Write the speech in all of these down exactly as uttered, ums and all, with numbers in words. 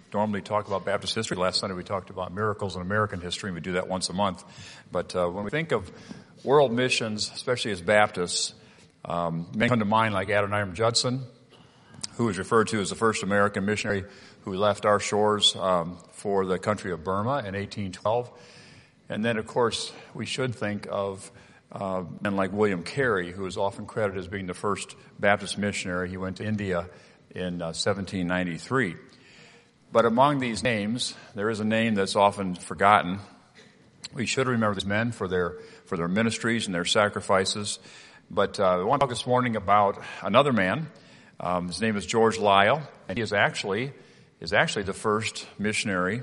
normally talk about Baptist history. Last Sunday we talked about miracles in American history, and we do that once a month. But uh, when we think of world missions, especially as Baptists, um, many come to mind like Adoniram Judson, who was referred to as the first American missionary who left our shores um, for the country of Burma in eighteen twelve. And then, of course, we should think of uh, men like William Carey, who is often credited as being the first Baptist missionary. He went to India in uh, seventeen ninety-three. But among these names, there is a name that's often forgotten. We should remember these men for their for their ministries and their sacrifices. But uh, I want to talk this morning about another man. Um, his name is George Liele, and he is actually is actually the first missionary,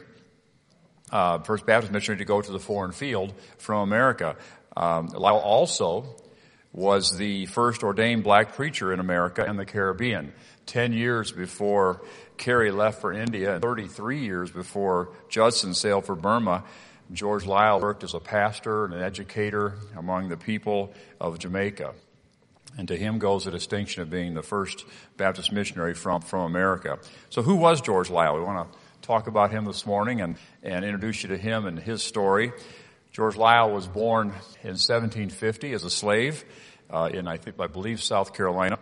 uh, first Baptist missionary to go to the foreign field from America. Um, Liele also was the first ordained black preacher in America and the Caribbean. Ten years before Carey left for India, and thirty-three years before Judson sailed for Burma, George Liele worked as a pastor and an educator among the people of Jamaica. And to him goes the distinction of being the first Baptist missionary from, from America. So who was George Liele? We want to talk about him this morning and, and introduce you to him and his story. George Liele was born in seventeen fifty as a slave uh, in, I think, I believe, South Carolina.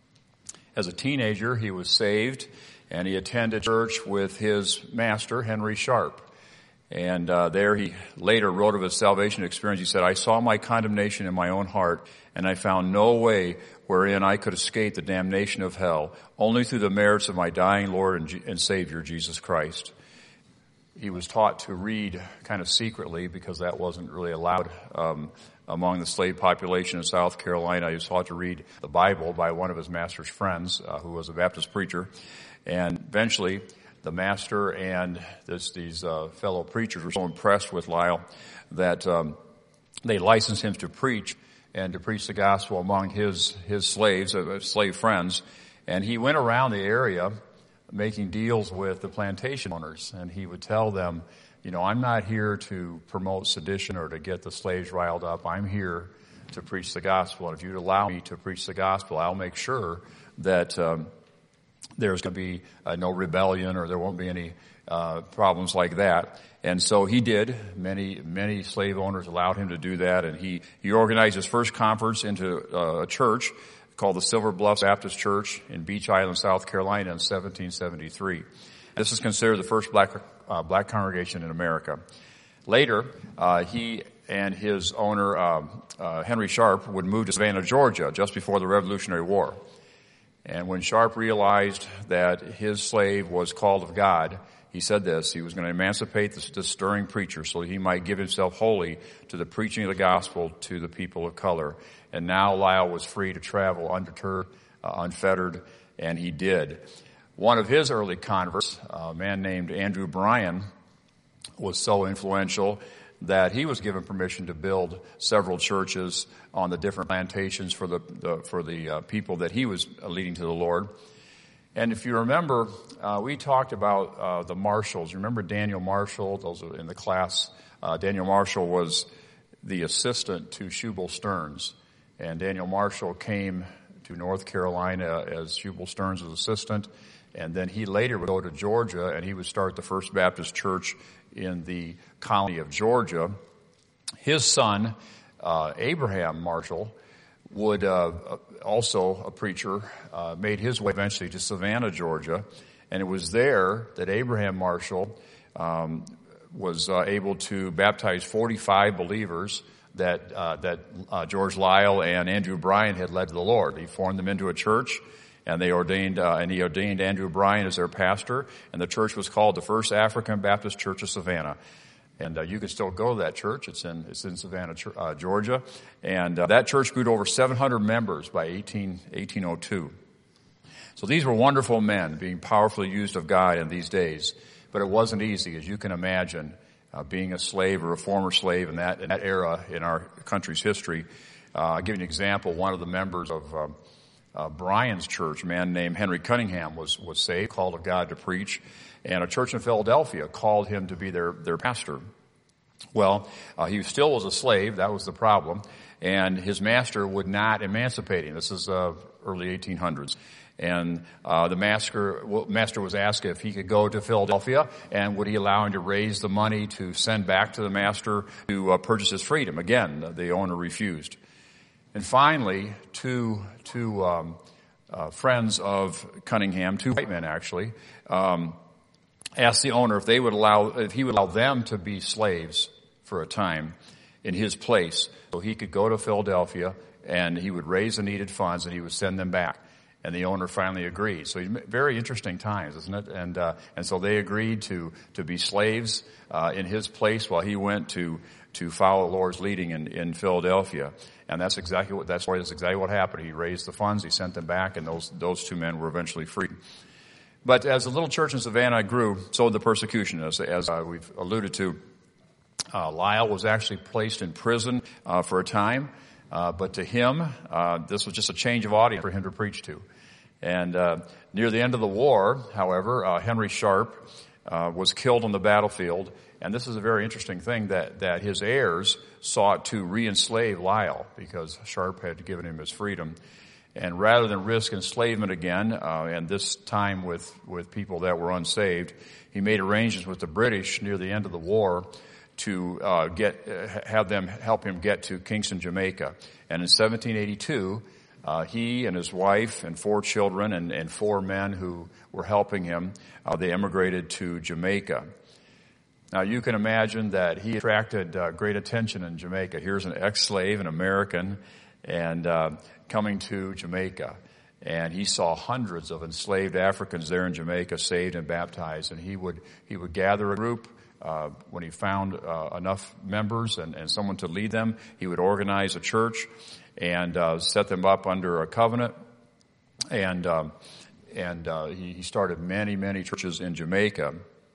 As a teenager, he was saved, and he attended church with his master, Henry Sharp. And uh, there he later wrote of his salvation experience. He said, "I saw my condemnation in my own heart, and I found no way wherein I could escape the damnation of hell, only through the merits of my dying Lord and, G- and Savior, Jesus Christ." He was taught to read kind of secretly because that wasn't really allowed um, among the slave population in South Carolina. He was taught to read the Bible by one of his master's friends, uh, who was a Baptist preacher. And eventually, the master and this, these uh, fellow preachers were so impressed with Liele that um, they licensed him to preach and to preach the gospel among his his slaves, uh, slave friends. And he went around the area making deals with the plantation owners, and he would tell them, you know, "I'm not here to promote sedition or to get the slaves riled up. I'm here to preach the gospel. And if you'd allow me to preach the gospel, I'll make sure that um, there's going to be uh, no rebellion, or there won't be any uh, problems like that." And so he did. Many, many slave owners allowed him to do that, and he, he organized his first conference into uh, a church called the Silver Bluff Baptist Church in Beach Island, South Carolina in seventeen seventy-three. This is considered the first black uh, black congregation in America. Later, uh, he and his owner, uh, uh, Henry Sharp, would move to Savannah, Georgia, just before the Revolutionary War. And when Sharp realized that his slave was called of God, he said this: he was going to emancipate this, this stirring preacher so that he might give himself wholly to the preaching of the gospel to the people of color. And now Liele was free to travel undeterred, uh, unfettered, and he did. One of his early converts, a man named Andrew Bryan, was so influential that he was given permission to build several churches on the different plantations for the, the for the uh, people that he was leading to the Lord. And if you remember, uh, we talked about uh, the Marshalls. You remember Daniel Marshall? Those are in the class. Uh, Daniel Marshall was the assistant to Shubal Stearns. And Daniel Marshall came to North Carolina as Shubal Stearns' assistant. And then he later would go to Georgia, and he would start the First Baptist Church in the colony of Georgia. His son, uh, Abraham Marshall, would uh, also a preacher, uh, made his way eventually to Savannah, Georgia. And it was there that Abraham Marshall um, was uh, able to baptize forty-five believers that uh, that uh, George Liele and Andrew Bryan had led to the Lord. He formed them into a church, and they ordained uh, and he ordained Andrew Bryan as their pastor, and the church was called the First African Baptist Church of Savannah. And uh, you can still go to that church. It's in it's in Savannah, uh, Georgia, and uh, that church grew to over seven hundred members by eighteen oh two. So these were wonderful men being powerfully used of God in these days, but it wasn't easy, as you can imagine. Uh, being a slave or a former slave in that in that era in our country's history. Uh, I'll give you an example. One of the members of uh, uh, Bryan's church, a man named Henry Cunningham, was was saved, called of God to preach, and a church in Philadelphia called him to be their their pastor. Well, uh, he still was a slave. That was the problem, and his master would not emancipate him. This is uh, early eighteen hundreds. And uh, the master, master was asked if he could go to Philadelphia, and would he allow him to raise the money to send back to the master to uh, purchase his freedom. Again, the, the owner refused. And finally, two, two um, uh, friends of Cunningham, two white men actually, um, asked the owner if they would allow, if he would allow them to be slaves for a time in his place, so he could go to Philadelphia and he would raise the needed funds and he would send them back. And the owner finally agreed. So very interesting times, isn't it? And uh, and so they agreed to to be slaves uh, in his place while he went to to follow the Lord's leading in, in Philadelphia. And that's exactly what that's that's exactly what happened. He raised the funds, he sent them back, and those those two men were eventually freed. But as the little church in Savannah grew, so did the persecution, as as uh, we've alluded to. Uh, Lyle was actually placed in prison uh, for a time. Uh, but to him, uh, this was just a change of audience for him to preach to. And uh, near the end of the war, however, uh, Henry Sharp uh, was killed on the battlefield. And this is a very interesting thing, that, that his heirs sought to re-enslave Lyle because Sharp had given him his freedom. And rather than risk enslavement again, uh, and this time with, with people that were unsaved, he made arrangements with the British near the end of the war to uh, get uh, have them help him get to Kingston, Jamaica. And in seventeen eighty-two, uh, he and his wife and four children and, and four men who were helping him, uh, they emigrated to Jamaica. Now you can imagine that he attracted uh, great attention in Jamaica. Here's an ex-slave, an American, and uh, coming to Jamaica. And he saw hundreds of enslaved Africans there in Jamaica saved and baptized. And he would he would gather a group. Uh, when he found uh, enough members and, and someone to lead them, he would organize a church and uh, set them up under a covenant. And um, and uh, he, he started many, many churches in Jamaica.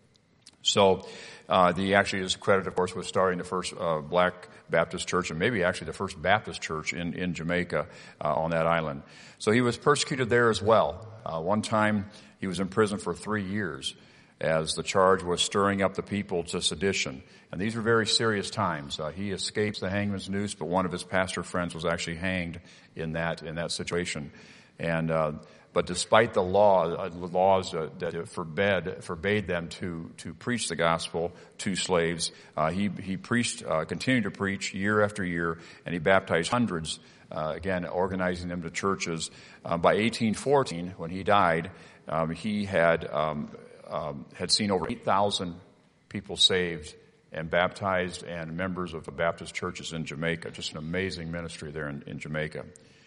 So uh, the actually is credited, of course, with starting the first uh, Black Baptist church, and maybe actually the first Baptist church in in Jamaica uh, on that island. So he was persecuted there as well. Uh, one time he was in prison for three years. As the charge was stirring up the people to sedition. And these were very serious times. Uh, he escaped the hangman's noose, but one of his pastor friends was actually hanged in that in that situation. And uh, but despite the law, uh, the laws uh, that forbade forbade them to to preach the gospel to slaves, uh, he he preached, uh, continued to preach year after year, and he baptized hundreds. Uh, again, organizing them to churches. Uh, by eighteen fourteen, when he died, um, he had. Um, Um, had seen over eight thousand people saved and baptized and members of the Baptist churches in Jamaica. Just an amazing ministry there in, in Jamaica.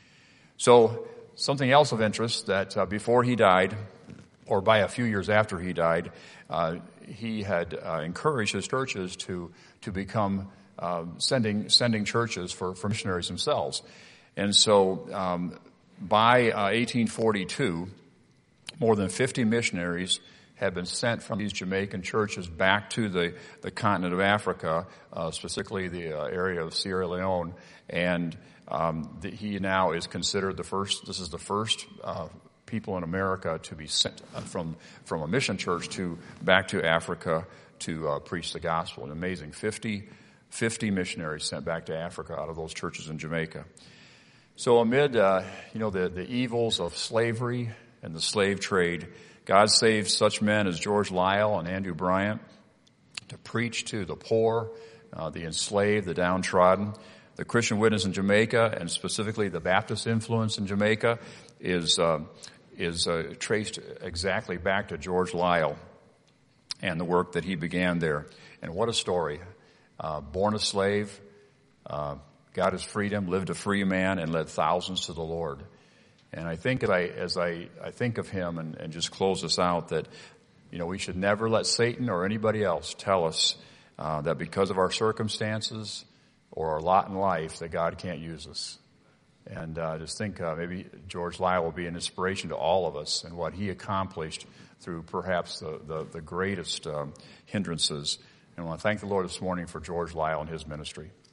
So something else of interest, that uh, before he died, or by a few years after he died, uh, he had uh, encouraged his churches to to become uh, sending sending churches for, for missionaries themselves. And so um, by uh, eighteen forty-two, more than fifty missionaries had been sent from these Jamaican churches back to the, the continent of Africa, uh, specifically the uh, area of Sierra Leone. And um, the, he now is considered the first, this is the first uh, people in America to be sent from from a mission church to back to Africa to uh, preach the gospel. An amazing fifty, fifty missionaries sent back to Africa out of those churches in Jamaica. So amid, uh, you know, the, the evils of slavery and the slave trade, God saved such men as George Lyle and Andrew Bryant to preach to the poor, uh, the enslaved, the downtrodden. The Christian witness in Jamaica, and specifically the Baptist influence in Jamaica, is uh, is uh, traced exactly back to George Lyle and the work that he began there. And what a story. Uh, born a slave, uh, got his freedom, lived a free man, and led thousands to the Lord. And I think as I, as I, I think of him and, and just close this out, that, you know, we should never let Satan or anybody else tell us uh, that because of our circumstances or our lot in life that God can't use us. And uh, just think uh, maybe George Lyle will be an inspiration to all of us and what he accomplished through perhaps the, the, the greatest um, hindrances. And I want to thank the Lord this morning for George Lyle and his ministry.